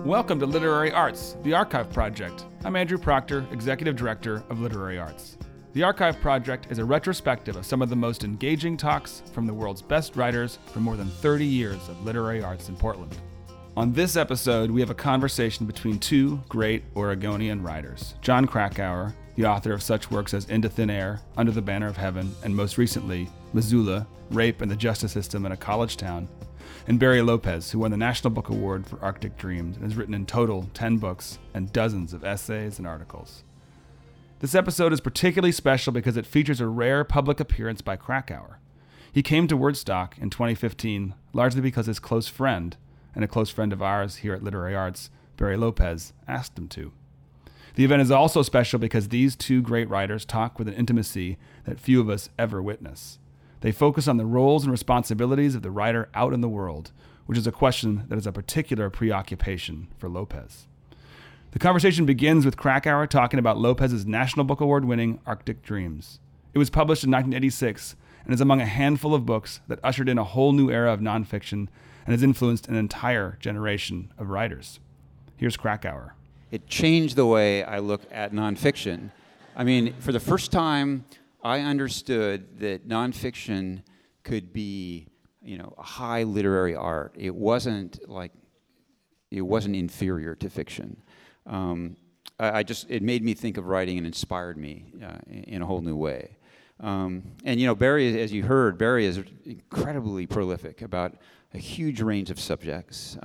Welcome to Literary Arts, the Archive Project. I'm Andrew Proctor, Executive Director of Literary Arts. The Archive Project is a retrospective of some of the most engaging talks from the world's best writers for more than 30 years of literary arts in Portland. On this episode, we have a conversation between two great Oregonian writers, Jon Krakauer, the author of such works as Into Thin Air, Under the Banner of Heaven, and most recently, Missoula, Rape and the Justice System in a College Town, and Barry Lopez, who won the National Book Award for Arctic Dreams and has written in total 10 books and dozens of essays and articles. This episode is particularly special because it features a rare public appearance by Krakauer. He came to Wordstock in 2015 largely because his close friend, and a close friend of ours here at Literary Arts, Barry Lopez, asked him to. The event is also special because these two great writers talk with an intimacy that few of us ever witness. They focus on the roles and responsibilities of the writer out in the world, which is a question that is a particular preoccupation for Lopez. The conversation begins with Krakauer talking about Lopez's National Book Award-winning Arctic Dreams. It was published in 1986 and is among a handful of books that ushered in a whole new era of nonfiction and has influenced an entire generation of writers. Here's Krakauer. It changed the way I look at nonfiction. I mean, for the first time, I understood that nonfiction could be, a high literary art. It wasn't inferior to fiction. It made me think of writing and inspired me in a whole new way. Barry, as you heard, Barry is incredibly prolific about a huge range of subjects.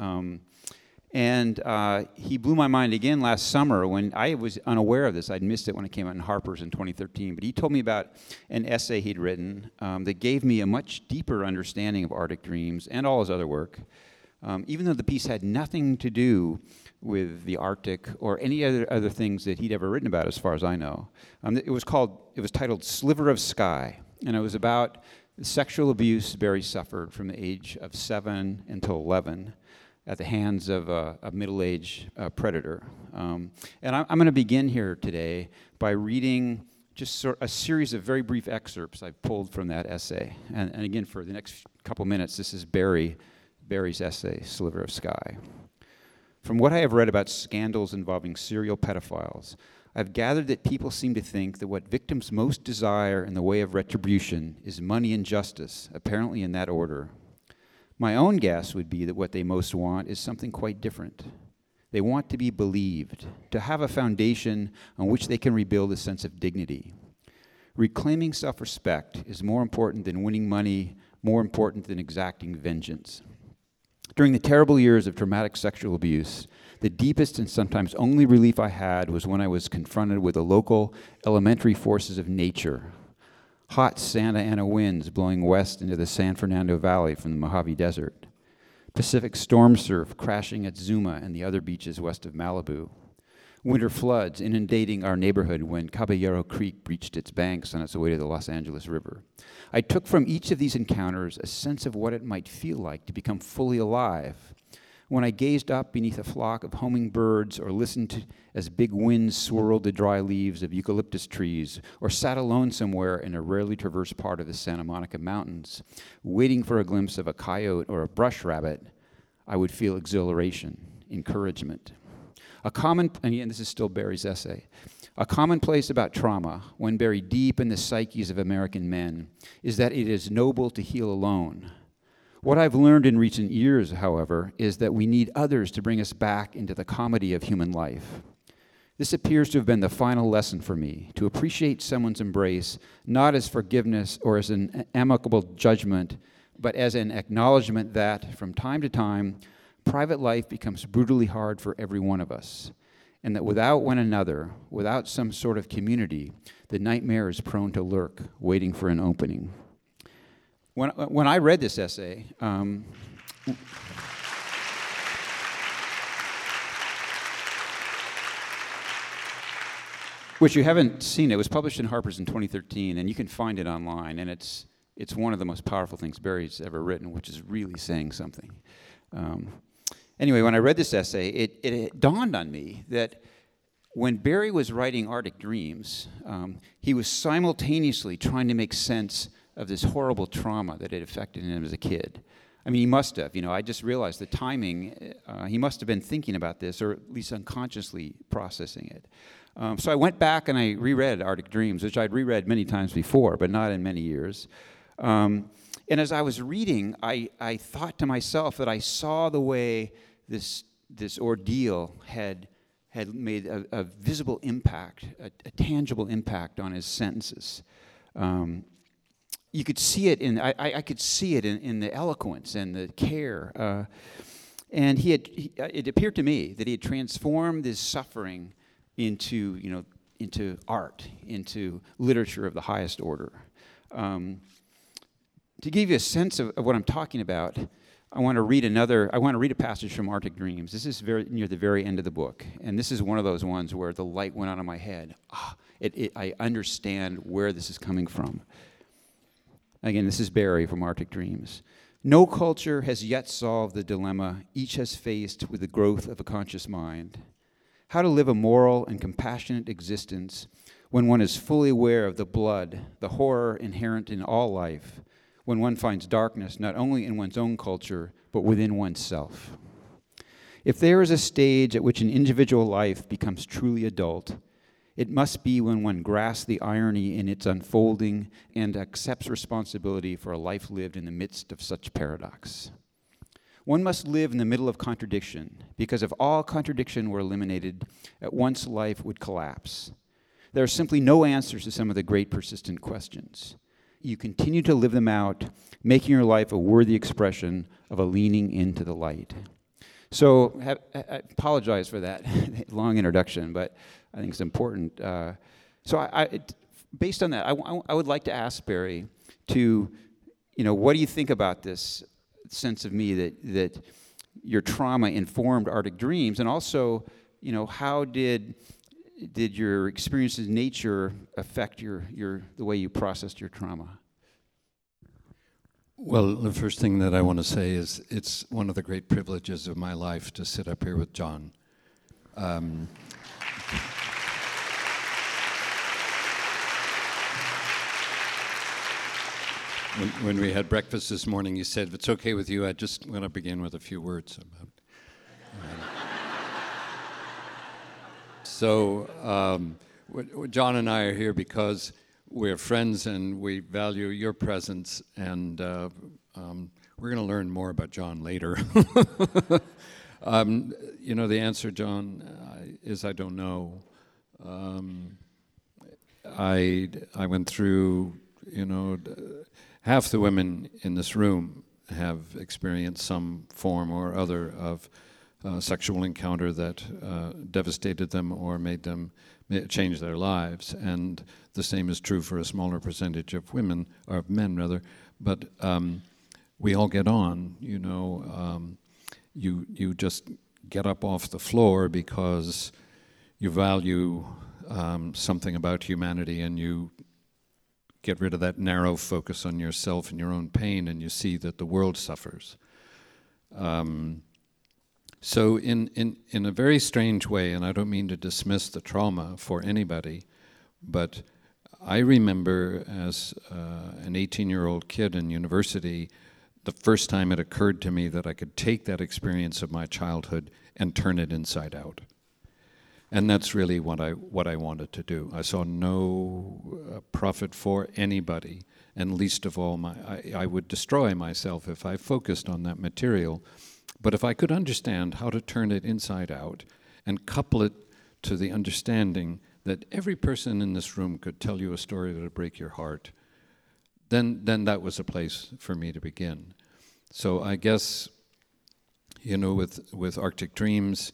He blew my mind again last summer when I was unaware of this. I'd missed it when it came out in Harper's in 2013. But he told me about an essay he'd written that gave me a much deeper understanding of Arctic Dreams and all his other work, even though the piece had nothing to do with the Arctic or any other things that he'd ever written about, as far as I know. It was titled Sliver of Sky, and it was about the sexual abuse Barry suffered from the age of 7 until 11. At the hands of a middle-aged predator. And I'm going to begin here today by reading just a series of very brief excerpts I've pulled from that essay. And again, for the next couple minutes, this is Barry's essay, Sliver of Sky. From what I have read about scandals involving serial pedophiles, I've gathered that people seem to think that what victims most desire in the way of retribution is money and justice, apparently in that order. My own guess would be that what they most want is something quite different. They want to be believed, to have a foundation on which they can rebuild a sense of dignity. Reclaiming self-respect is more important than winning money, more important than exacting vengeance. During the terrible years of traumatic sexual abuse, the deepest and sometimes only relief I had was when I was confronted with the local elementary forces of nature. Hot Santa Ana winds blowing west into the San Fernando Valley from the Mojave Desert. Pacific storm surf crashing at Zuma and the other beaches west of Malibu. Winter floods inundating our neighborhood when Caballero Creek breached its banks on its way to the Los Angeles River. I took from each of these encounters a sense of what it might feel like to become fully alive. When I gazed up beneath a flock of homing birds or listened to as big winds swirled the dry leaves of eucalyptus trees, or sat alone somewhere in a rarely traversed part of the Santa Monica Mountains, waiting for a glimpse of a coyote or a brush rabbit, I would feel exhilaration, encouragement. And this is still Barry's essay, a commonplace about trauma, one buried deep in the psyches of American men, is that it is noble to heal alone. What I've learned in recent years, however, is that we need others to bring us back into the comedy of human life. This appears to have been the final lesson for me, to appreciate someone's embrace not as forgiveness or as an amicable judgment, but as an acknowledgement that, from time to time, private life becomes brutally hard for every one of us, and that without one another, without some sort of community, the nightmare is prone to lurk, waiting for an opening. When I read this essay, which you haven't seen, it was published in Harper's in 2013, and you can find it online, and it's one of the most powerful things Barry's ever written, which is really saying something. Anyway, when I read this essay, it dawned on me that when Barry was writing Arctic Dreams, he was simultaneously trying to make sense of this horrible trauma that had affected him as a kid. I mean, he must have. I just realized the timing. He must have been thinking about this, or at least unconsciously processing it. So I went back and I reread Arctic Dreams, which I'd reread many times before, but not in many years. And as I was reading, I thought to myself that I saw the way this ordeal had made a visible impact, a tangible impact on his sentences. You could see it I could see it in the eloquence and the care. And it appeared to me that he had transformed his suffering into art, into literature of the highest order. To give you a sense of what I'm talking about, I want to read a passage from Arctic Dreams. This is near the very end of the book, and this is one of those ones where the light went out of my head. I understand where this is coming from. Again, this is Barry from Arctic Dreams. No culture has yet solved the dilemma each has faced with the growth of a conscious mind. How to live a moral and compassionate existence when one is fully aware of the blood, the horror inherent in all life, when one finds darkness not only in one's own culture, but within oneself. If there is a stage at which an individual life becomes truly adult, it must be when one grasps the irony in its unfolding and accepts responsibility for a life lived in the midst of such paradox. One must live in the middle of contradiction, because if all contradiction were eliminated, at once life would collapse. There are simply no answers to some of the great persistent questions. You continue to live them out, making your life a worthy expression of a leaning into the light. So I apologize for that long introduction, but I think it's important. Based on that, I would like to ask Barry to, what do you think about this sense of me that your trauma informed Arctic Dreams, and also, how did your experiences in nature affect the way you processed your trauma? Well, the first thing that I want to say is it's one of the great privileges of my life to sit up here with John. When we had breakfast this morning, he said, if it's okay with you, I just want to begin with a few words about John and I are here because we're friends and we value your presence, and we're going to learn more about John later. The answer, John, is I don't know. I went through, half the women in this room have experienced some form or other of sexual encounter that devastated them or made them change their lives, and the same is true for a smaller percentage of women, or of men rather. But we all get on, you just get up off the floor because you value something about humanity, and you get rid of that narrow focus on yourself and your own pain, and you see that the world suffers. So in a very strange way, and I don't mean to dismiss the trauma for anybody, but I remember as an 18-year-old kid in university, the first time it occurred to me that I could take that experience of my childhood and turn it inside out. And that's really what I wanted to do. I saw no profit for anybody, and least of all, I would destroy myself if I focused on that material. But if I could understand how to turn it inside out and couple it to the understanding that every person in this room could tell you a story that would break your heart, then that was a place for me to begin. So I guess, with Arctic Dreams,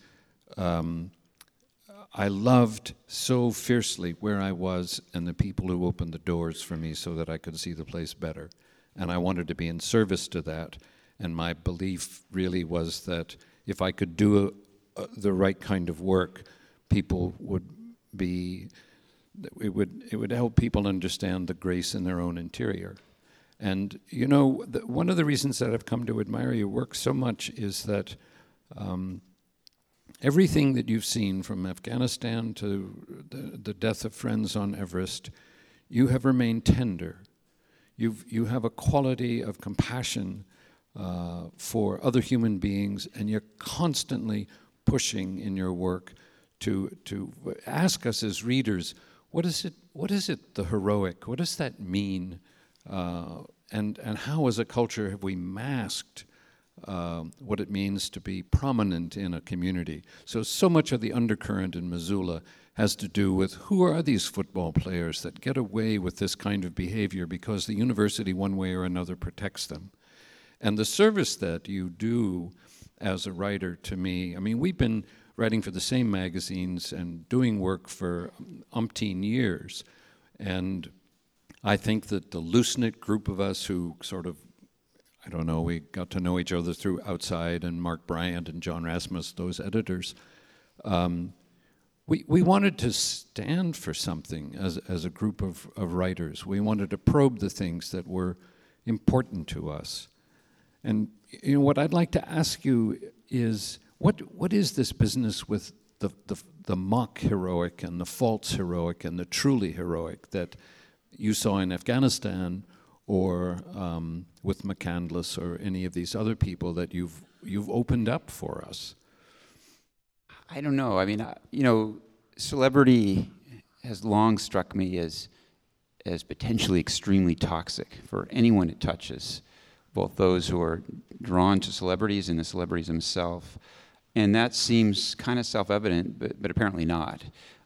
I loved so fiercely where I was and the people who opened the doors for me so that I could see the place better. And I wanted to be in service to that. And my belief really was that if I could do the right kind of work, people would be, it would help people understand the grace in their own interior. And, one of the reasons that I've come to admire your work so much is that everything that you've seen, from Afghanistan to the death of friends on Everest, you have remained tender. You have a quality of compassion for other human beings, and you're constantly pushing in your work to ask us as readers, what is it the heroic? What does that mean? And how as a culture have we masked what it means to be prominent in a community? So much of the undercurrent in Missoula has to do with who are these football players that get away with this kind of behavior because the university one way or another protects them. And the service that you do as a writer to me, I mean, we've been writing for the same magazines and doing work for umpteen years. And I think that the loose-knit group of us who sort of, I don't know, we got to know each other through Outside and Mark Bryant and John Rasmus, those editors, we wanted to stand for something as a group of writers. We wanted to probe the things that were important to us. And what I'd like to ask you is, what is this business with the mock heroic and the false heroic and the truly heroic that you saw in Afghanistan or with McCandless or any of these other people that you've opened up for us? I don't know. I mean, celebrity has long struck me as potentially extremely toxic for anyone it touches, both those who are drawn to celebrities and the celebrities themselves. And that seems kind of self-evident, but apparently not.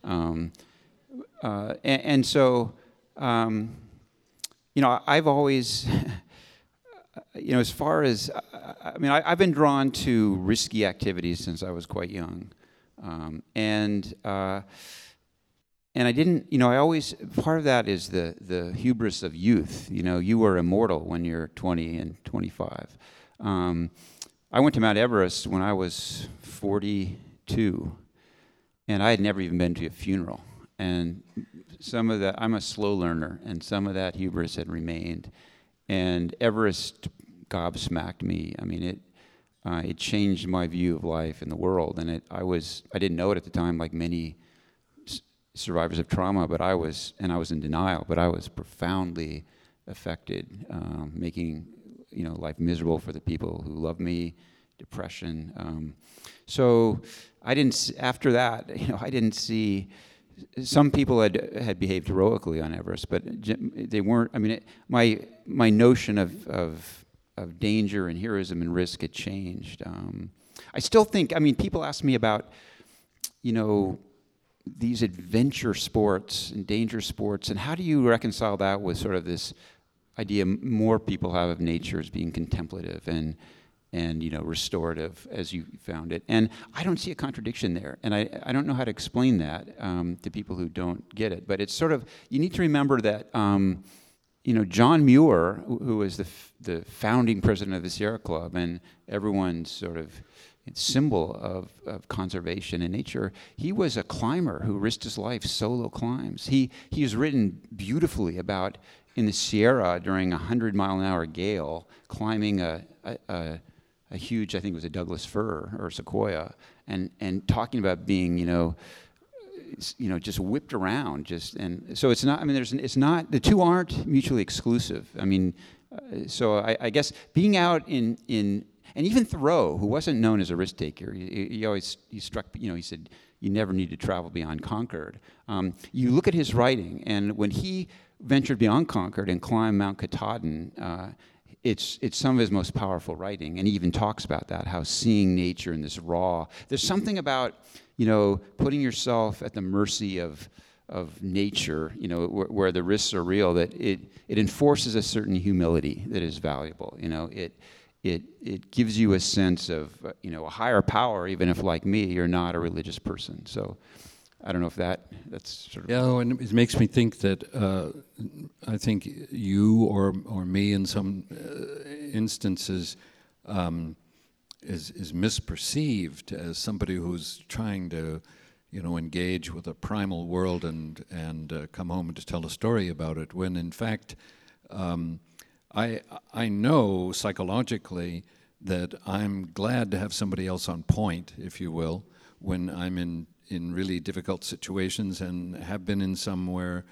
I've always, as far as, I've been drawn to risky activities since I was quite young. And I didn't, I always, part of that is the hubris of youth. You are immortal when you're 20 and 25. I went to Mount Everest when I was 42, and I had never even been to a funeral. And some of that, I'm a slow learner, and some of that hubris had remained. And Everest gobsmacked me. I mean, it changed my view of life and the world. And I didn't know it at the time, like many survivors of trauma, but I was in denial, but I was profoundly affected, making life miserable for the people who love me, depression. So I didn't, after that, I didn't see, some people had behaved heroically on Everest, but they weren't, my notion of danger and heroism and risk had changed. I still think, people ask me about, these adventure sports and danger sports, and how do you reconcile that with sort of this idea more people have of nature as being contemplative and restorative, as you found it. And I don't see a contradiction there, and I don't know how to explain that to people who don't get it. But it's sort of, you need to remember that John Muir, who was the founding president of the Sierra Club and everyone's sort of symbol of conservation and nature, he was a climber who risked his life, solo climbs. He has written beautifully about in the Sierra during a 100-mile-an-hour gale, climbing a huge, I think it was a Douglas fir or sequoia, and talking about being, just whipped around, and so it's not. It's not. The two aren't mutually exclusive. So I guess being out in and even Thoreau, who wasn't known as a risk taker, he struck. He said you never need to travel beyond Concord. You look at his writing, and when he ventured beyond Concord and climbed Mount Katahdin, it's some of his most powerful writing, and he even talks about that, how seeing nature in this raw. There's something about putting yourself at the mercy of nature, where the risks are real, that it enforces a certain humility that is valuable. It gives you a sense of a higher power, even if, like me, you're not a religious person. So I don't know if that's sort of... Yeah, and it makes me think that I think you or me in some instances is misperceived as somebody who's trying to engage with a primal world and come home and to tell a story about it, when in fact I know psychologically that I'm glad to have somebody else on point, if you will, when I'm in really difficult situations, and have been in some where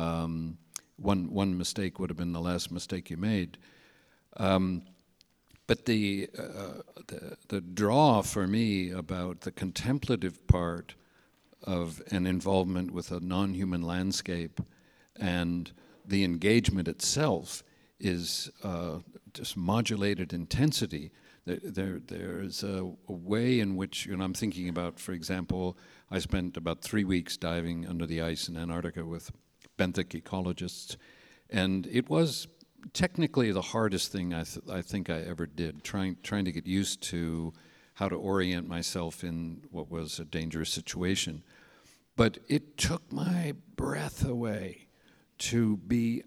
one mistake would have been the last mistake you made. But But the draw for me about the contemplative part of an involvement with a non-human landscape and the engagement itself is just modulated intensity. There's a way in which, I'm thinking about, for example, I spent about 3 weeks diving under the ice in Antarctica with benthic ecologists, and it was technically the hardest thing I think I ever did, trying to get used to how to orient myself in what was a dangerous situation. But it took my breath away to be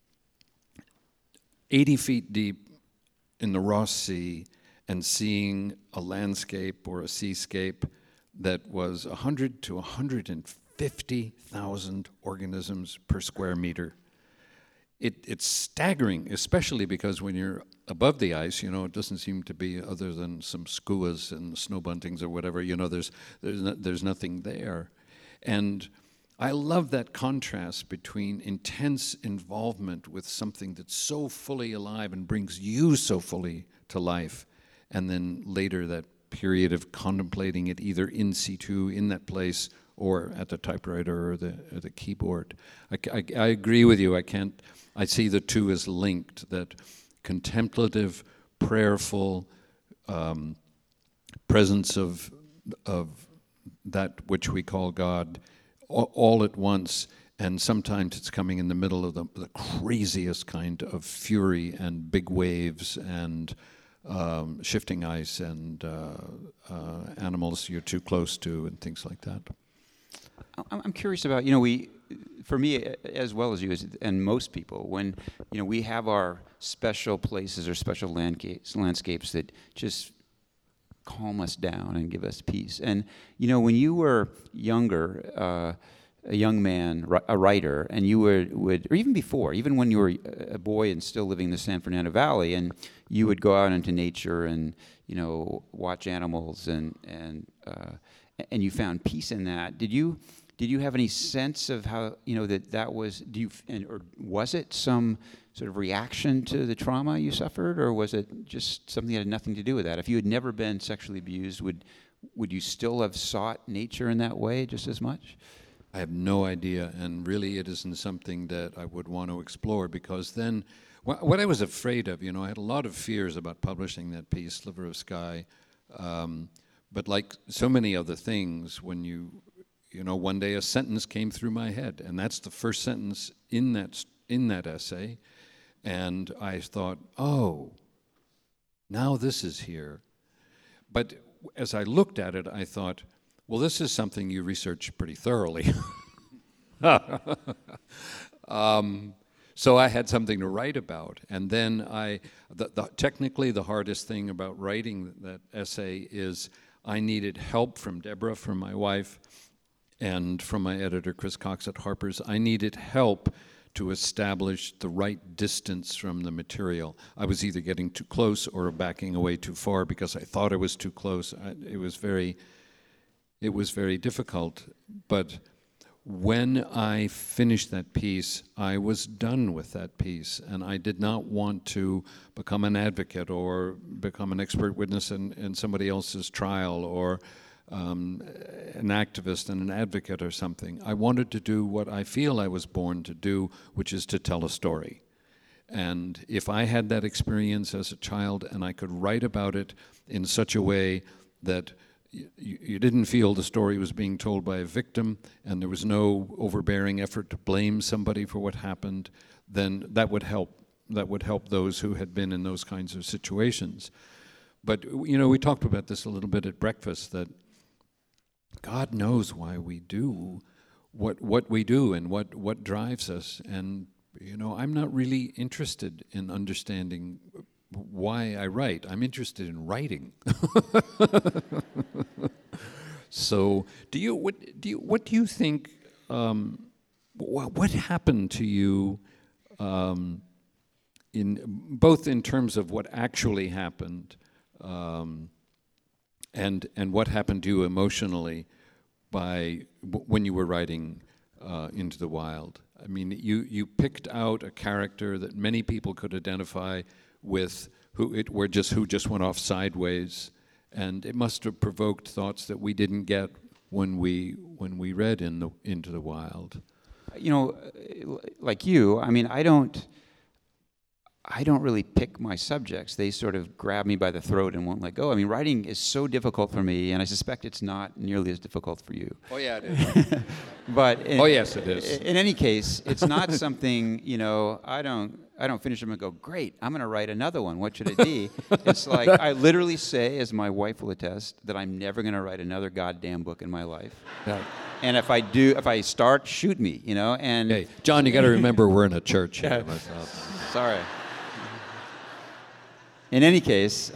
80 feet deep in the Ross Sea and seeing a landscape or a seascape that was 100 to 150,000 organisms per square meter. It's staggering, especially because when you're above the ice, it doesn't seem to be, other than some skuas and snow buntings or whatever, there's nothing there. And I love that contrast between intense involvement with something that's so fully alive and brings you so fully to life, and then later that period of contemplating it either in situ, in that place, or at the typewriter or the keyboard. I agree with you. I see the two as linked, that contemplative, prayerful presence of that which we call God all at once, and sometimes it's coming in the middle of the craziest kind of fury and big waves and shifting ice and animals you're too close to and things like that. I'm curious about, for me as well as you and most people, when we have our special places or special landscapes that just calm us down and give us peace. And when you were younger, a young man, a writer, and you would, or even before, even when you were a boy and still living in the San Fernando Valley, and you would go out into nature and watch animals and you found peace in that. Did you have any sense of how that was? Or was it some sort of reaction to the trauma you suffered, or was it just something that had nothing to do with that? If you had never been sexually abused, would you still have sought nature in that way just as much? I have no idea, and really it isn't something that I would want to explore, because then what I was afraid of, I had a lot of fears about publishing that piece, Sliver of Sky, but like so many other things, when one day a sentence came through my head, and that's the first sentence in that essay, and I thought, oh, now this is here. But as I looked at it, I thought, well, this is something you researched pretty thoroughly. So I had something to write about. And then technically the hardest thing about writing that essay is I needed help from Deborah, from my wife, and from my editor, Chris Cox at Harper's. I needed help to establish the right distance from the material. I was either getting too close or backing away too far because I thought I was too close. It was very difficult. But when I finished that piece, I was done with that piece, and I did not want to become an advocate or become an expert witness in somebody else's trial, or an activist and an advocate or something. I wanted to do what I feel I was born to do, which is to tell a story. And if I had that experience as a child and I could write about it in such a way that you didn't feel the story was being told by a victim and there was no overbearing effort to blame somebody for what happened, then that would help. That would help those who had been in those kinds of situations. But, we talked about this a little bit at breakfast, that God knows why we do what we do and what drives us. And, I'm not really interested in understanding why I write. I'm interested in writing. So, what do you think? What happened to you? In both in terms of what actually happened, and what happened to you emotionally when you were writing Into the Wild. I mean, you picked out a character that many people could identify with who just went off sideways, and it must have provoked thoughts that we didn't get when we read Into the Wild. You know, like you, I mean, I don't really pick my subjects. They sort of grab me by the throat and won't let go. I mean, writing is so difficult for me, and I suspect it's not nearly as difficult for you. Oh yeah, it is. But Yes, it is. In any case, it's not something, you know, I don't finish them and go, great, I'm going to write another one. What should it be? It's like I literally say, as my wife will attest, that I'm never going to write another goddamn book in my life. Yeah. And if I start, shoot me, you know. And Hey, John, you got to remember we're in a church here. Sorry. In any case,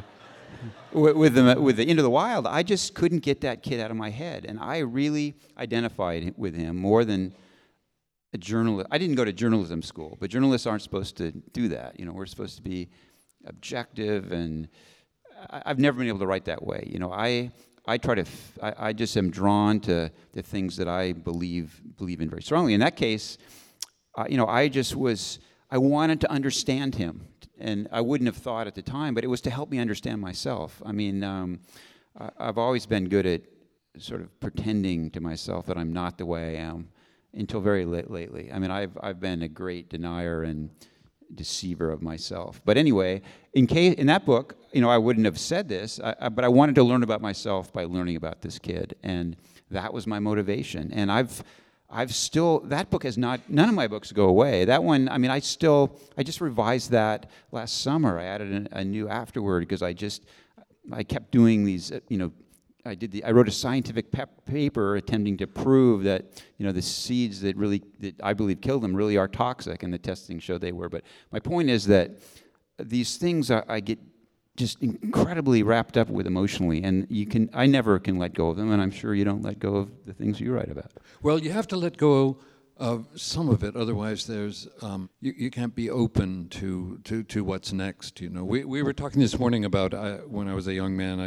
with the Into the Wild, I just couldn't get that kid out of my head, and I really identified with him more than a journalist. I didn't go to journalism school, but journalists aren't supposed to do that. You know, we're supposed to be objective, and I've never been able to write that way. You know, I try to. I just am drawn to the things that I believe in very strongly. In that case, you know, I wanted to understand him. And I wouldn't have thought at the time, but it was to help me understand myself. I mean, I've always been good at sort of pretending to myself that I'm not the way I am until very lately. I mean, I've been a great denier and deceiver of myself. But anyway, in that book, you know, I wouldn't have said this, but I wanted to learn about myself by learning about this kid, and that was my motivation. And I've still, that book has not, none of my books go away. That one, I mean, I just revised that last summer. I added a new afterword because I kept doing these, you know, I wrote a scientific paper attempting to prove that, you know, the seeds that I believe killed them really are toxic, and the testing showed they were. But my point is that these things I get just incredibly wrapped up with emotionally, and I never can let go of them, and I'm sure you don't let go of the things you write about. Well, you have to let go of some of it, otherwise there's you can't be open to what's next. You know, we were talking this morning about when I was a young man,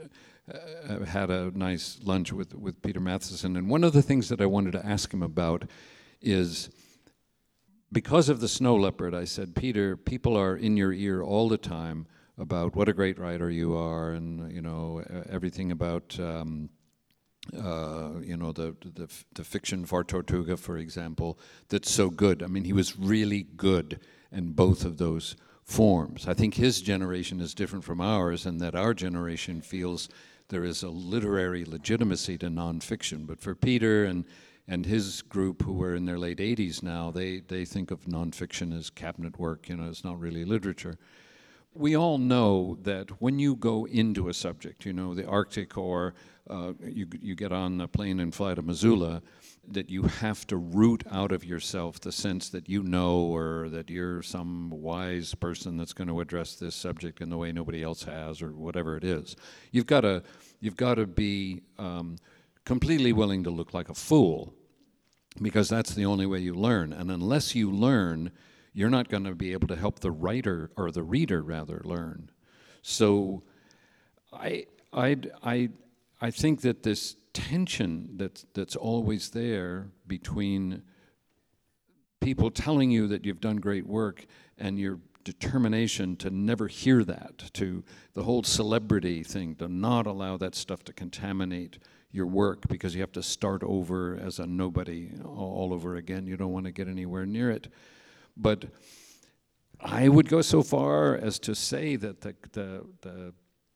I had a nice lunch with Peter Matheson, and one of the things that I wanted to ask him about is, because of The Snow Leopard, I said, Peter, people are in your ear all the time about what a great writer you are, and you know everything about you know the fiction for Tortuga, for example, that's so good. I mean, he was really good in both of those forms. I think his generation is different from ours, and that our generation feels there is a literary legitimacy to nonfiction. But for Peter and his group, who are in their late 80s now, they think of nonfiction as cabinet work. You know, it's not really literature. We all know that when you go into a subject, you know, the Arctic, or you get on a plane and fly to Missoula, that you have to root out of yourself the sense that you know, or that you're some wise person that's going to address this subject in the way nobody else has, or whatever it is. You've got to be completely willing to look like a fool, because that's the only way you learn. And unless you learn, you're not going to be able to help the writer, or the reader rather, learn. So I think that this tension that's always there between people telling you that you've done great work and your determination to never hear that, to the whole celebrity thing, to not allow that stuff to contaminate your work, because you have to start over as a nobody all over again. You don't want to get anywhere near it. But I would go so far as to say that the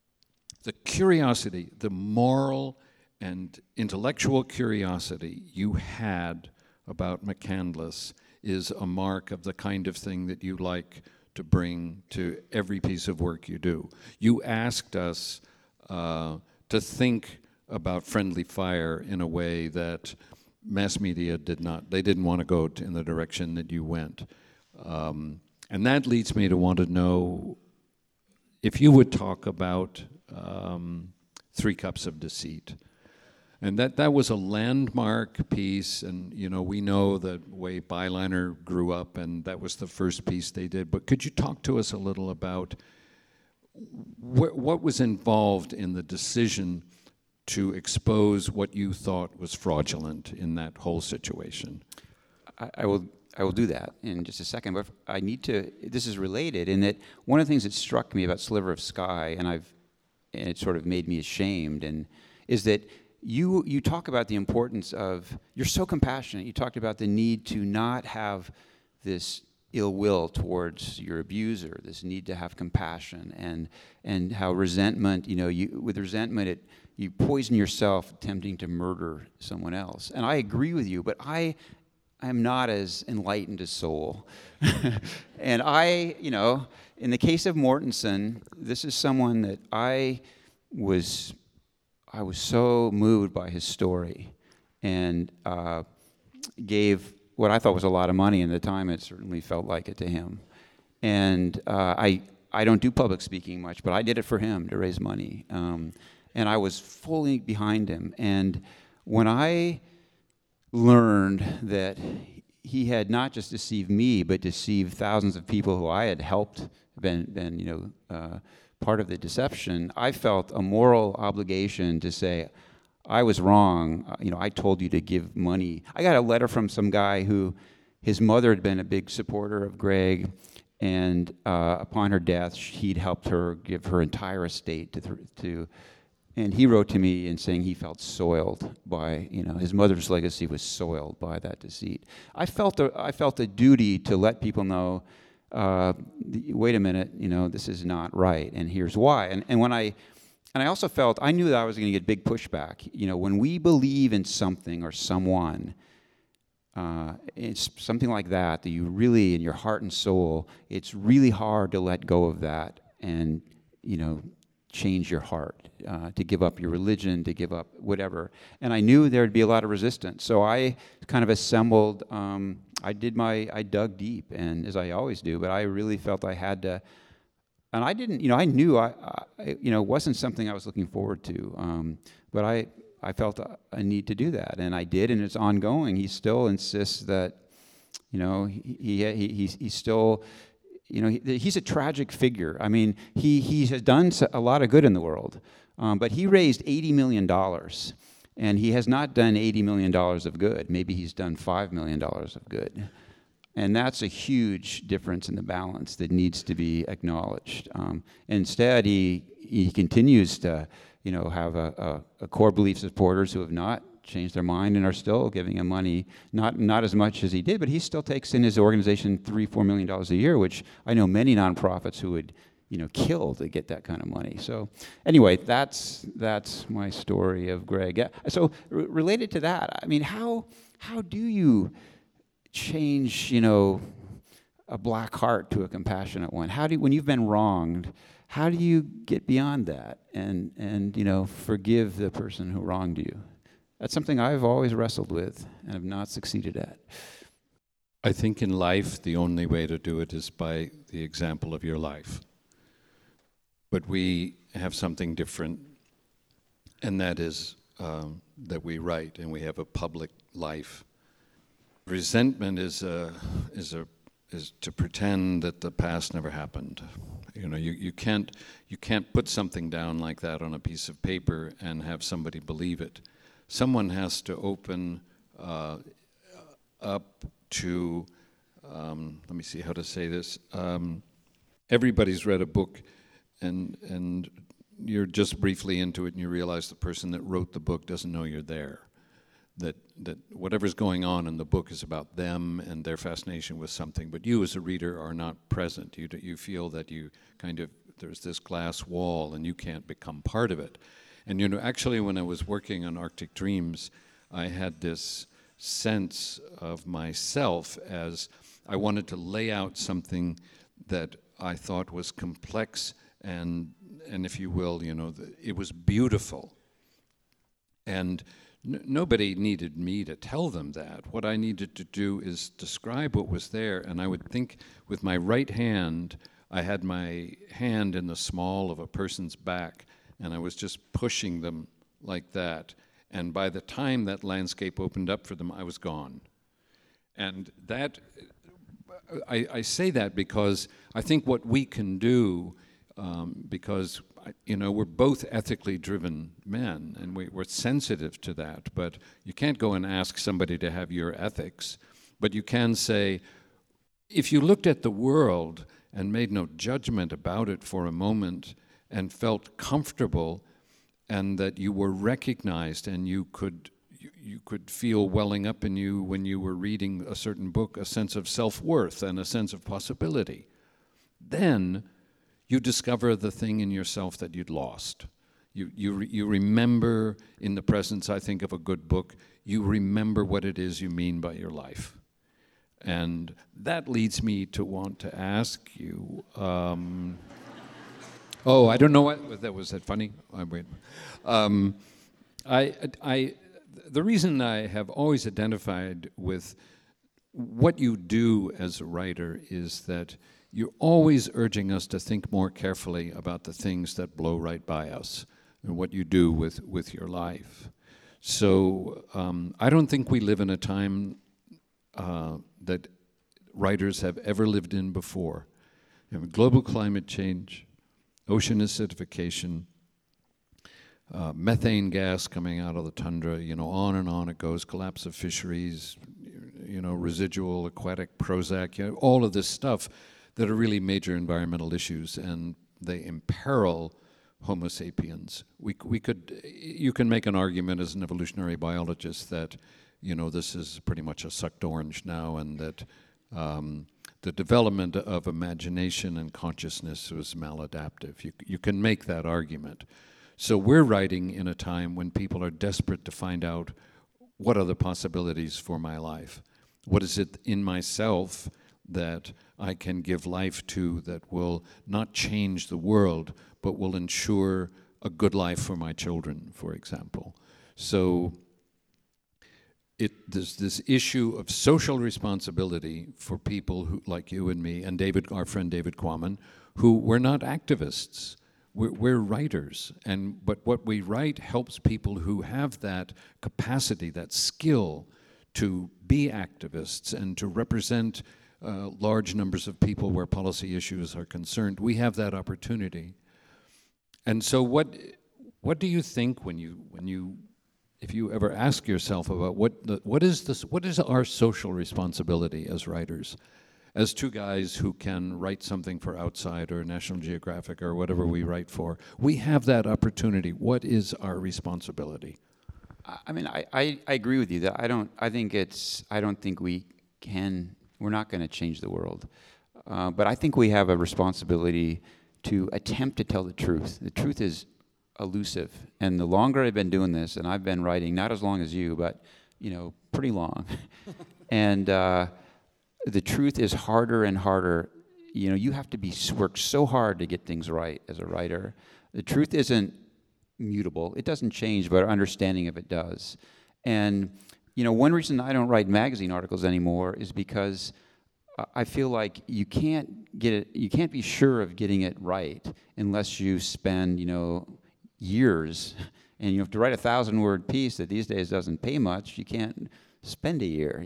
curiosity, the moral and intellectual curiosity you had about McCandless is a mark of the kind of thing that you like to bring to every piece of work you do. You asked us to think about Friendly Fire in a way that mass media did not. They didn't want to go in the direction that you went. And that leads me to want to know if you would talk about Three Cups of Deceit. And that was a landmark piece, and you know, we know the way Byliner grew up, and that was the first piece they did. But could you talk to us a little about what was involved in the decision to expose what you thought was fraudulent in that whole situation? I will I will do that in just a second. But I need to. This is related in that one of the things that struck me about Sliver of Sky, and it sort of made me ashamed, and is that you talk about the importance of, you're so compassionate. You talked about the need to not have this ill will towards your abuser, this need to have compassion, and how resentment, with resentment, you poison yourself attempting to murder someone else. And I agree with you, but I am not as enlightened a soul. And in the case of Mortensen, this is someone that I was so moved by his story, and gave what I thought was a lot of money. And at the time, it certainly felt like it to him. And I don't do public speaking much, but I did it for him to raise money. And I was fully behind him. And when I learned that he had not just deceived me, but deceived thousands of people who I had helped, been part of the deception, I felt a moral obligation to say, I was wrong. I told you to give money. I got a letter from some guy who, his mother had been a big supporter of Greg, and upon her death, he'd helped her give her entire estate to. And he wrote to me and saying he felt soiled by, his mother's legacy was soiled by that deceit. I felt a duty to let people know, wait a minute, this is not right, and here's why. And I also felt, I knew that I was going to get big pushback. When we believe in something or someone, it's something like that you really, in your heart and soul, it's really hard to let go of that and, change your heart, to give up your religion, to give up whatever. And I knew there would be a lot of resistance. So I kind of assembled, I dug deep, and as I always do, but I really felt I had to. And I didn't, I knew it wasn't something I was looking forward to, but I felt a need to do that, and I did, and it's ongoing. He still insists that, he still, he's a tragic figure. I mean, he has done a lot of good in the world, but he raised $80 million, and he has not done $80 million of good. Maybe he's done $5 million of good. And that's a huge difference in the balance that needs to be acknowledged. Instead, he continues to, have a core belief supporters who have not changed their mind and are still giving him money, not as much as he did, but he still takes in his organization $3-4 million a year, which I know many nonprofits who would, kill to get that kind of money. So anyway, that's my story of Greg. So related to that, I mean, how do you change, a black heart to a compassionate one? When you've been wronged, how do you get beyond that and forgive the person who wronged you? That's something I've always wrestled with and have not succeeded at. I think in life, the only way to do it is by the example of your life. But we have something different, and that is that we write and we have a public life. Resentment is to pretend that the past never happened. You can't put something down like that on a piece of paper and have somebody believe it. Someone has to open up to. Let me see how to say this. Everybody's read a book, and you're just briefly into it, and you realize the person that wrote the book doesn't know you're there. That whatever's going on in the book is about them and their fascination with something, but you as a reader are not present. You feel that you there's this glass wall and you can't become part of it. And actually when I was working on Arctic Dreams, I had this sense of myself as I wanted to lay out something that I thought was complex and if you will, it was beautiful. And nobody needed me to tell them that. What I needed to do is describe what was there, and I would think with my right hand, I had my hand in the small of a person's back, and I was just pushing them like that. And by the time that landscape opened up for them, I was gone. And that, I say that because I think what we can do, because we're both ethically driven men, and we're sensitive to that, but you can't go and ask somebody to have your ethics. But you can say, if you looked at the world and made no judgment about it for a moment and felt comfortable and that you were recognized and you could feel welling up in you when you were reading a certain book, a sense of self-worth and a sense of possibility, then you discover the thing in yourself that you'd lost. You remember, in the presence, I think, of a good book, you remember what it is you mean by your life. And that leads me to want to ask you, I don't know what, was that funny? Wait. The reason I have always identified with what you do as a writer is that you're always urging us to think more carefully about the things that blow right by us and what you do with your life. So I don't think we live in a time that writers have ever lived in before. You have global climate change, ocean acidification, methane gas coming out of the tundra, on and on it goes, collapse of fisheries, residual aquatic Prozac, all of this stuff that are really major environmental issues, and they imperil Homo sapiens. You can make an argument as an evolutionary biologist that, this is pretty much a sucked orange now, and that the development of imagination and consciousness was maladaptive. You can make that argument. So we're writing in a time when people are desperate to find out, what are the possibilities for my life? What is it in myself that I can give life to that will not change the world, but will ensure a good life for my children, for example? So there's this issue of social responsibility for people who, like you and me, and our friend David Quammen, who we're not activists. We're writers, but what we write helps people who have that capacity, that skill to be activists and to represent large numbers of people where policy issues are concerned. We have that opportunity. And so what do you think if you ever ask yourself about what is our social responsibility as writers? As two guys who can write something for Outside or National Geographic or whatever we write for, we have that opportunity. What is our responsibility? I mean, I agree with you that I don't think we're not going to change the world. But I think we have a responsibility to attempt to tell the truth. The truth is elusive. And the longer I've been doing this, and I've been writing, not as long as you, but, pretty long. And the truth is harder and harder. You have to work so hard to get things right as a writer. The truth isn't mutable. It doesn't change, but our understanding of it does. And, one reason I don't write magazine articles anymore is because I feel like you can't be sure of getting it right unless you spend, years. And you have to write a 1,000-word piece that these days doesn't pay much. You can't spend a year,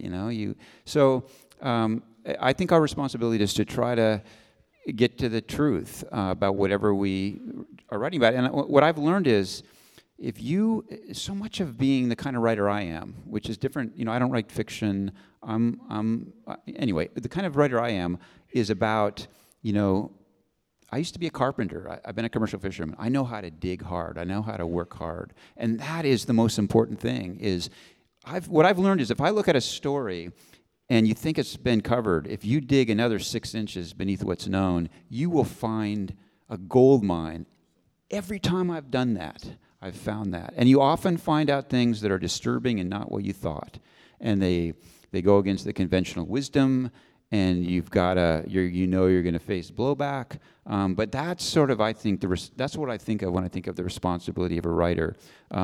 I think our responsibility is to try to get to the truth about whatever we are writing about. And what I've learned is, so much of being the kind of writer I am, which is different, I don't write fiction. Anyway, the kind of writer I am is about, I used to be a carpenter. I've been a commercial fisherman. I know how to dig hard. I know how to work hard. And that is the most important thing is, what I've learned is if I look at a story and you think it's been covered, if you dig another 6 inches beneath what's known, you will find a gold mine. Every time I've done that, I've found that. And you often find out things that are disturbing and not what you thought. And they go against the conventional wisdom, and you've got you're going to face blowback. But that's sort of, I think, that's what I think of when I think of the responsibility of a writer.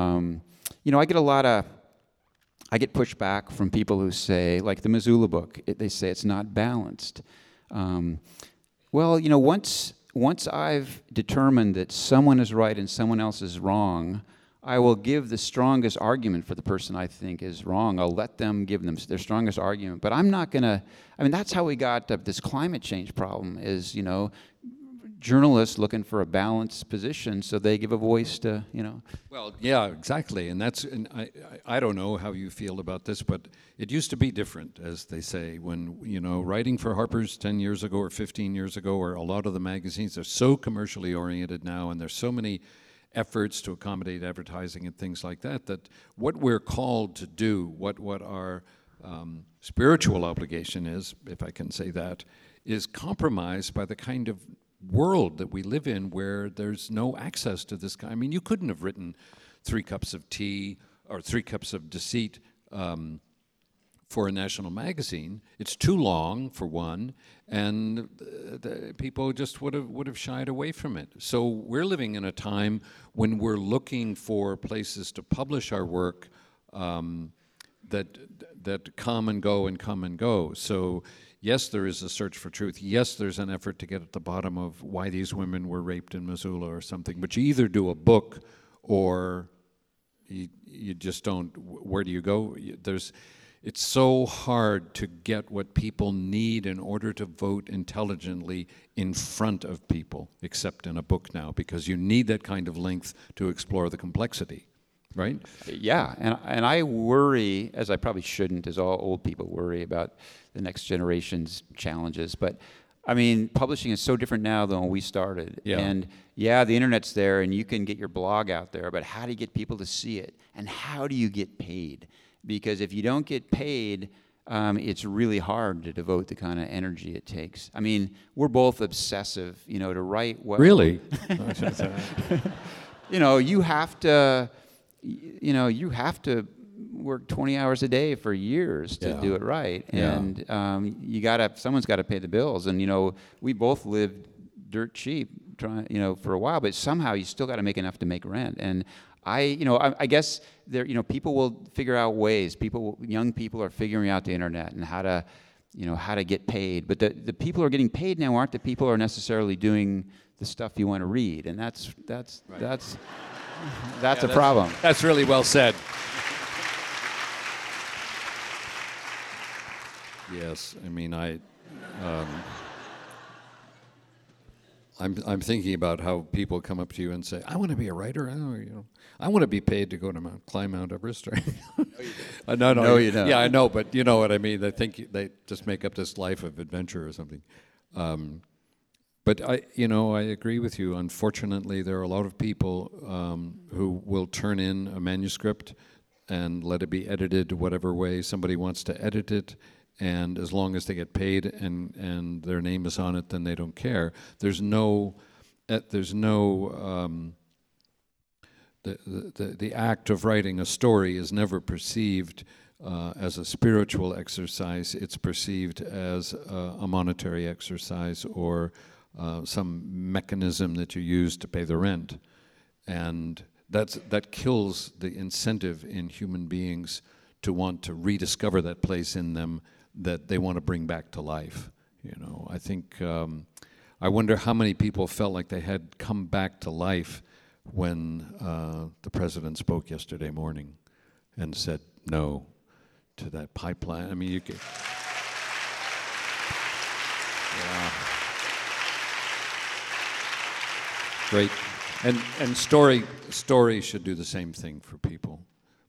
I get pushback from people who say, like the Missoula book, they say it's not balanced. Once I've determined that someone is right and someone else is wrong, I will give the strongest argument for the person I think is wrong. I'll let them give them their strongest argument. But I'm not going to, that's how we got this climate change problem is, journalists looking for a balanced position, so they give a voice to, Well, yeah, exactly, and I don't know how you feel about this, but it used to be different, as they say, when, writing for Harper's 10 years ago or 15 years ago, or a lot of the magazines are so commercially oriented now, and there's so many efforts to accommodate advertising and things like that, that what we're called to do, what our spiritual obligation is, if I can say that, is compromised by the kind of world that we live in where there's no access to this kind. I mean, you couldn't have written 3 Cups of Tea or 3 Cups of Deceit for a national magazine. It's too long, for one, and the people just would have shied away from it. So we're living in a time when we're looking for places to publish our work that come and go and come and go. So yes, there is a search for truth. Yes, there's an effort to get at the bottom of why these women were raped in Missoula or something. But you either do a book or you just don't. Where do you go? It's so hard to get what people need in order to vote intelligently in front of people, except in a book now, because you need that kind of length to explore the complexity. Right? Yeah, and I worry, as I probably shouldn't, as all old people worry about the next generation's challenges. But I mean, publishing is so different now than when we started. Yeah. And yeah, the internet's there, and you can get your blog out there. But how do you get people to see it? And how do you get paid? Because if you don't get paid, it's really hard to devote the kind of energy it takes. I mean, we're both obsessive, to write well. Really? You have to. You have to work 20 hours a day for years to do it right, and someone's got to pay the bills. And we both lived dirt cheap, for a while, but somehow you still got to make enough to make rent. And I guess there, people will figure out ways. Young people are figuring out the internet and how to get paid. But the people who are getting paid now aren't the people who are necessarily doing the stuff you want to read, and that's a problem. That's really well said. Yes, I mean, I'm thinking about how people come up to you and say, "I want to be a writer. I want to be paid to go to climb Mount Everest." No, you don't. Yeah, I know, but you know what I mean. They think they just make up this life of adventure or something. But I agree with you. Unfortunately, there are a lot of people who will turn in a manuscript and let it be edited whatever way somebody wants to edit it, and as long as they get paid and their name is on it, then they don't care. The act of writing a story is never perceived as a spiritual exercise. It's perceived as a monetary exercise or some mechanism that you use to pay the rent, and that kills the incentive in human beings to want to rediscover that place in them that they want to bring back to life. I think I wonder how many people felt like they had come back to life when the president spoke yesterday morning and said no to that pipeline. I mean, you could. Yeah. Great, and story should do the same thing for people.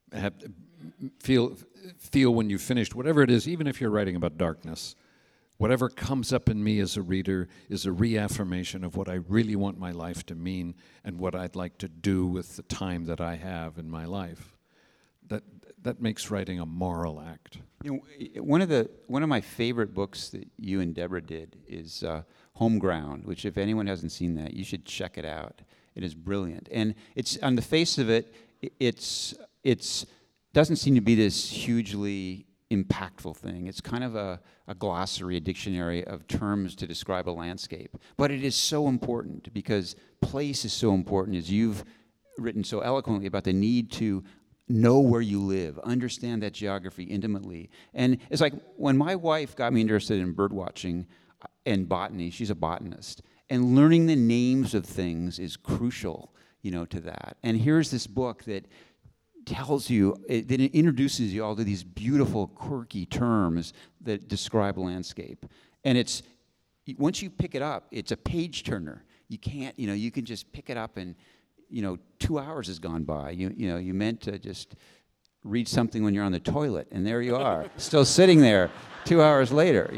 Feel when you finished whatever it is, even if you're writing about darkness, whatever comes up in me as a reader is a reaffirmation of what I really want my life to mean and what I'd like to do with the time that I have in my life. That makes writing a moral act. One of my favorite books that you and Deborah did is Home Ground, which if anyone hasn't seen that, you should check it out. It is brilliant, and it's on the face of it, it's doesn't seem to be this hugely impactful thing. It's kind of a glossary, a dictionary of terms to describe a landscape, but it is so important because place is so important, as you've written so eloquently about the need to know where you live, understand that geography intimately. And it's like when my wife got me interested in bird watching and botany, she's a botanist, and learning the names of things is crucial, to that. And here's this book that tells you, that it introduces you all to these beautiful, quirky terms that describe landscape. And once you pick it up, it's a page turner. you can't, you can just pick it up and, 2 hours has gone by. You meant to just read something when you're on the toilet, and there you are, still sitting there 2 hours later,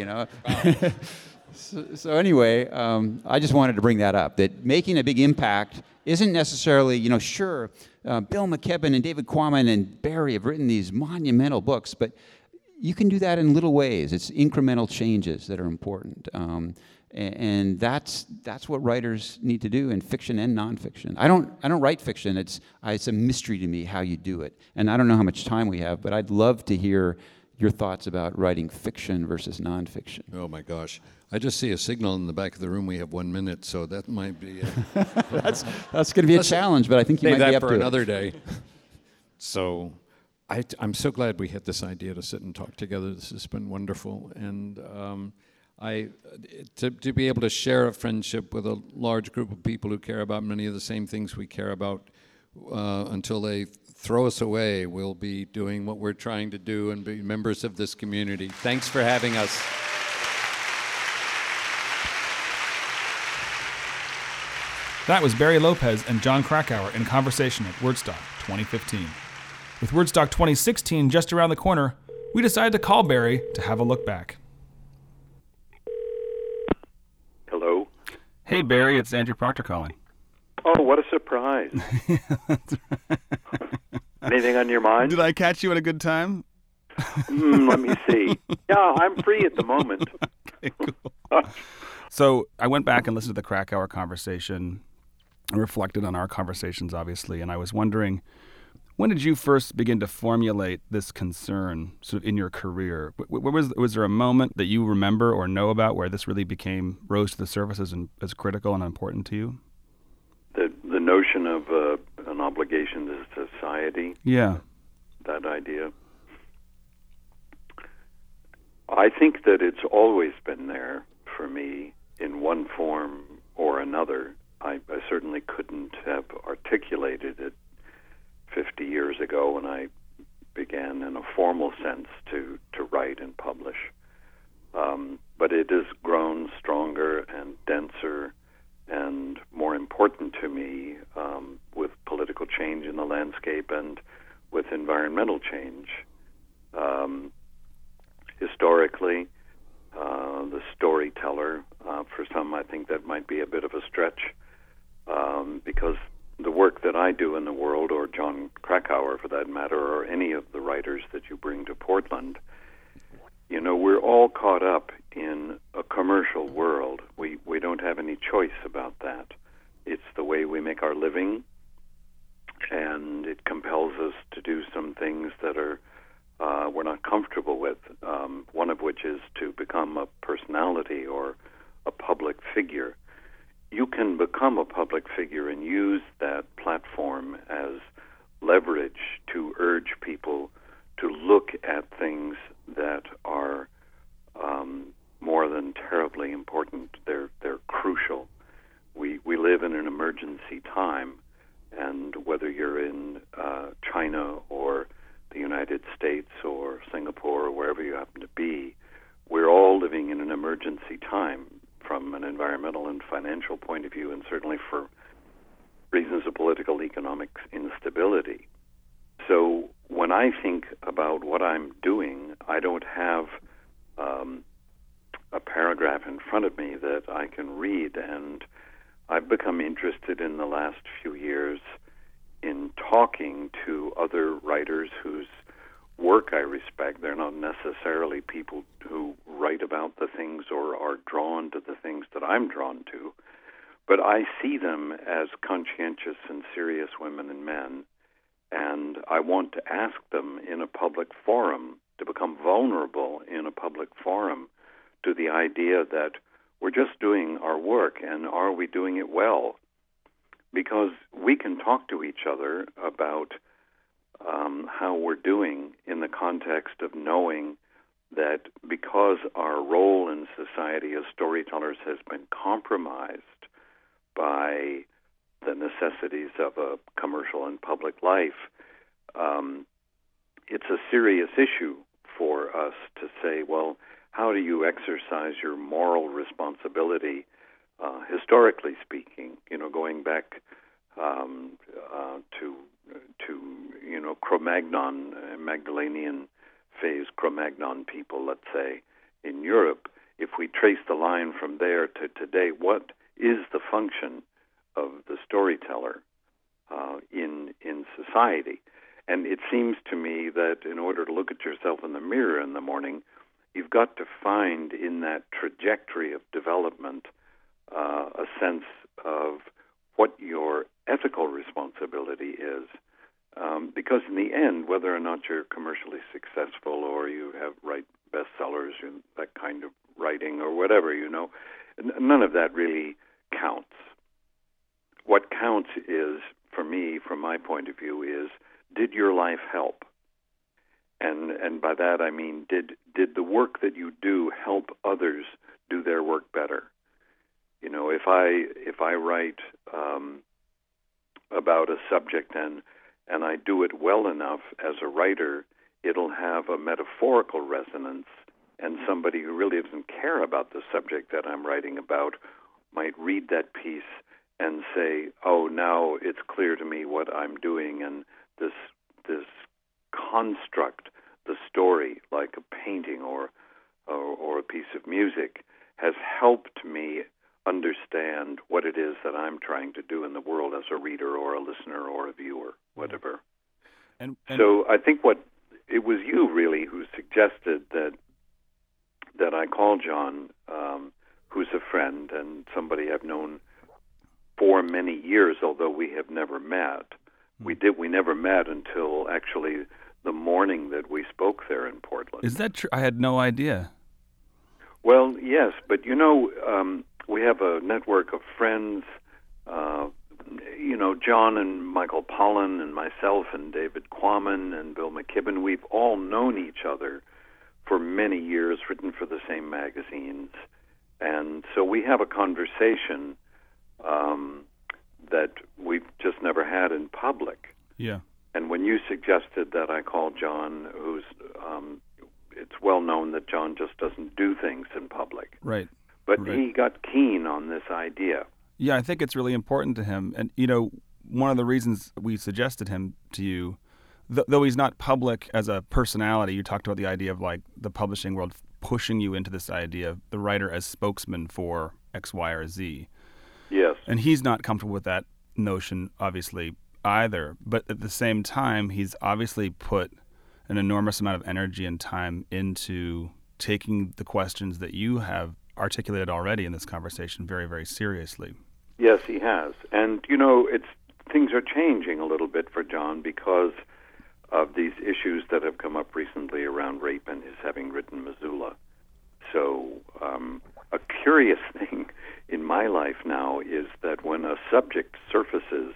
So anyway, I just wanted to bring that up, that making a big impact isn't necessarily, sure, Bill McKibben and David Quammen and Barry have written these monumental books, but you can do that in little ways. It's incremental changes that are important. And that's what writers need to do in fiction and nonfiction. I don't write fiction. It's a mystery to me how you do it. And I don't know how much time we have, but I'd love to hear your thoughts about writing fiction versus nonfiction. Oh my gosh. I just see a signal in the back of the room. We have 1 minute, so that might be That's going to be a challenge, but I think you might be up to it. for another day. So I'm so glad we had this idea to sit and talk together. This has been wonderful. And to be able to share a friendship with a large group of people who care about many of the same things we care about until they throw us away, we'll be doing what we're trying to do and be members of this community. Thanks for having us. That was Barry Lopez and Jon Krakauer in conversation at Wordstock 2015. With Wordstock 2016 just around the corner, we decided to call Barry to have a look back. Hello. Hey, Barry, it's Andrew Proctor calling. Oh, what a surprise. Anything on your mind? Did I catch you at a good time? Let me see. Yeah, I'm free at the moment. Okay, cool. So I went back and listened to the Krakauer conversation and reflected on our conversations, obviously, and I was wondering, when did you first begin to formulate this concern sort of in your career? Was there a moment that you remember or know about where this really rose to the surface as critical and important to you? The notion of an obligation to society. Yeah. That idea. I think that it's always been there for me in one form or another. I certainly couldn't have articulated it 50 years ago when I began in a formal sense to write and publish. But it has grown stronger and denser and more important to me with political change in the landscape and with environmental change. Historically, the storyteller, for some I think that might be a bit of a stretch, because the work that I do in the world, or Jon Krakauer for that matter, or any of the writers that you bring to Portland, we're all caught up in a commercial world. We don't have any choice about that. It's the way we make our living, and it compels us to do some things that are we're not comfortable with, one of which is to become a personality or a public figure. You can become a public figure and use that platform as leverage to urge people to look at things that are more than terribly important. They're crucial. We live in an emergency time, and whether you're in China or the United States or Singapore or wherever you happen to be, we're all living in an emergency time from an environmental and financial point of view, and certainly for reasons of political economic instability. So when I think about what I'm doing, I don't have a paragraph in front of me that I can read, and I've become interested in the last few years in talking to other writers whose work I respect. They're not necessarily people who write about the things or are drawn to the things that I'm drawn to, but I see them as conscientious and serious women and men, and I want to ask them in a public forum, to become vulnerable in a public forum to the idea that we're just doing our work, and are we doing it well? Because we can talk to each other about how we're doing in the context of knowing that because our role in society as storytellers has been compromised by the necessities of a commercial and public life, it's a serious issue for us to say, well, how do you exercise your moral responsibility historically speaking, going back to Cro-Magnon, Magdalenian phase Cro-Magnon people, let's say, in Europe. If we trace the line from there to today, what is the function of the storyteller in society? And it seems to me that in order to look at yourself in the mirror in the morning, you've got to find in that trajectory of development a sense of what your ethical responsibility is. Because in the end, whether or not you're commercially successful or you write bestsellers, that kind of writing or whatever, none of that really counts. What counts is, for me, from my point of view, is did your life help? And by that I mean, did the work that you do help others do their work better? If I write about a subject and I do it well enough as a writer, it'll have a metaphorical resonance, and somebody who really doesn't care about the subject that I'm writing about might read that piece and say, oh, now it's clear to me what I'm doing, and this construct, the story, like a painting or a piece of music, has helped me understand what it is that I'm trying to do in the world as a reader or a listener or a viewer, whatever. And so I think it was you really who suggested that I call John, who's a friend and somebody I've known for many years, although we have never met. We never met until actually the morning that we spoke there in Portland. Is that true? I had no idea. Well, yes, but we have a network of friends. John and Michael Pollan and myself and David Quammen and Bill McKibben, we've all known each other for many years, written for the same magazines. And so we have a conversation that we've just never had in public. Yeah. And when you suggested that I call John, who's it's well known that John just doesn't do things in public. Right. But he got keen on this idea. Yeah, I think it's really important to him. And, one of the reasons we suggested him to you, though he's not public as a personality, you talked about the idea of like the publishing world pushing you into this idea of the writer as spokesman for X, Y, or Z. Yes. And he's not comfortable with that notion, obviously, either. But at the same time, he's obviously put an enormous amount of energy and time into taking the questions that you have articulated already in this conversation very, very seriously. Yes, he has. And, things are changing a little bit for John because of these issues that have come up recently around rape and his having written Missoula. So a curious thing in my life now is that when a subject surfaces,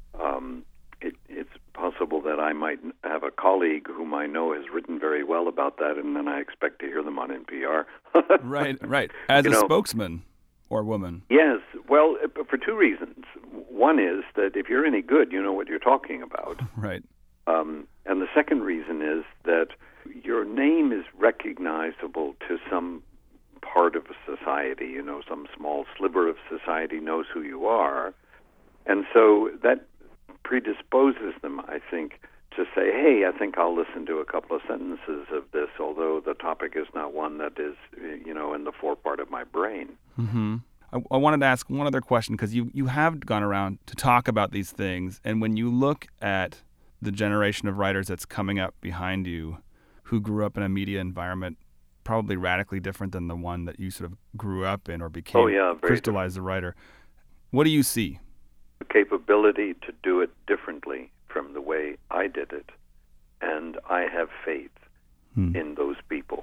it's possible that I might have a colleague whom I know has written very well about that, and then I expect to hear them on NPR. Right. As a spokesman or woman. Yes. Well, for two reasons. One is that if you're any good, you know what you're talking about. Right. And the second reason is that your name is recognizable to some part of society, some small sliver of society knows who you are. And so that predisposes them, I think, to say, hey, I think I'll listen to a couple of sentences of this, although the topic is not one that is, in the forepart of my brain. Mm-hmm. I wanted to ask one other question, because you have gone around to talk about these things, and when you look at the generation of writers that's coming up behind you who grew up in a media environment probably radically different than the one that you sort of grew up in or became, crystallized a writer, what do you see? The capability to do it differently from the way I did it, and I have faith in those people.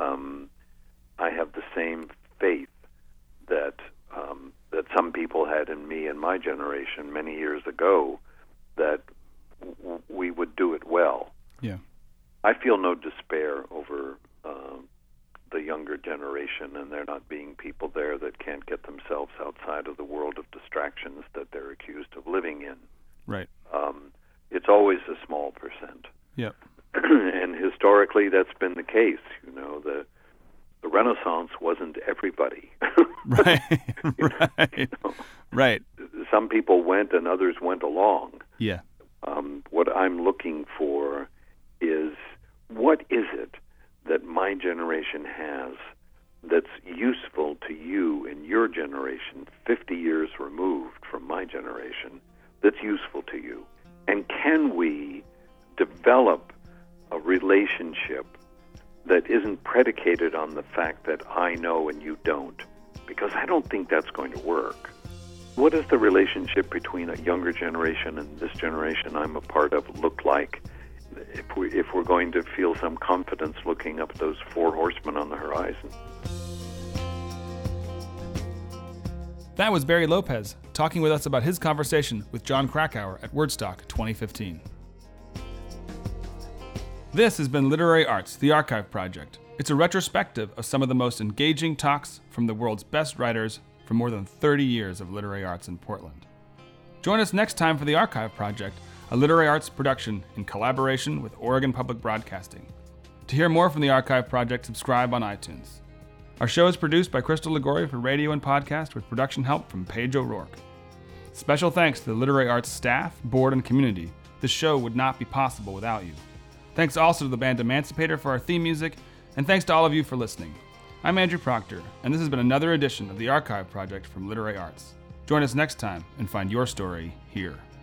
I have the same faith that some people had in me and my generation many years ago, that we would do it well. Yeah, I feel no despair over the younger generation, and there not being people there that can't get themselves outside of the world of distractions that they're accused of living in. Right. It's always a small percent. Yep. And historically, that's been the case. The Renaissance wasn't everybody. Right. Right. You know? Right. Some people went and others went along. Yeah. What I'm looking for is, what is it that my generation has that's useful to you in your generation, 50 years removed from my generation, that's useful to you? And can we develop a relationship that isn't predicated on the fact that I know and you don't? Because I don't think that's going to work. What does the relationship between a younger generation and this generation I'm a part of look like if we're going to feel some confidence looking up those four horsemen on the horizon? That was Barry Lopez talking with us about his conversation with Jon Krakauer at Wordstock 2015. This has been Literary Arts, the Archive Project. It's a retrospective of some of the most engaging talks from the world's best writers for more than 30 years of literary arts in Portland. Join us next time for the Archive Project, a literary arts production in collaboration with Oregon Public Broadcasting. To hear more from the Archive Project, subscribe on iTunes. Our show is produced by Crystal Ligori for radio and podcast with production help from Paige O'Rourke. Special thanks to the literary arts staff, board, and community. This show would not be possible without you. Thanks also to the band Emancipator for our theme music, and thanks to all of you for listening. I'm Andrew Proctor, and this has been another edition of the Archive Project from Literary Arts. Join us next time and find your story here.